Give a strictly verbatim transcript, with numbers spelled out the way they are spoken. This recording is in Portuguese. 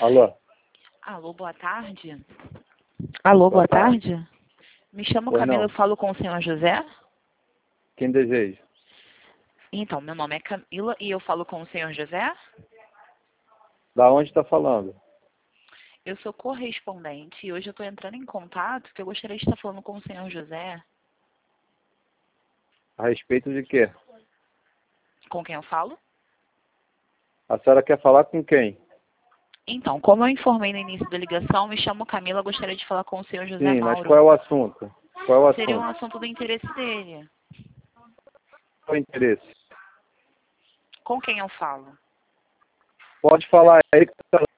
Alô? Alô, boa tarde. Alô, boa, boa tarde. tarde. Me chamo Pois Camila, não. eu falo com o senhor José? Quem deseja? Então, meu nome é Camila e eu falo com o senhor José? Da onde está falando? Eu sou correspondente e hoje eu estou entrando em contato porque eu gostaria de estar falando com o senhor José. A respeito de quê? Com quem eu falo? A senhora quer falar com quem? Então, como eu informei no início da ligação, me chamo Camila, eu gostaria de falar com o senhor José Sim, Mauro. mas qual é o assunto? Qual é o Seria um assunto? assunto do interesse dele. Qual é o interesse? Com quem eu falo? Pode falar, é ele que está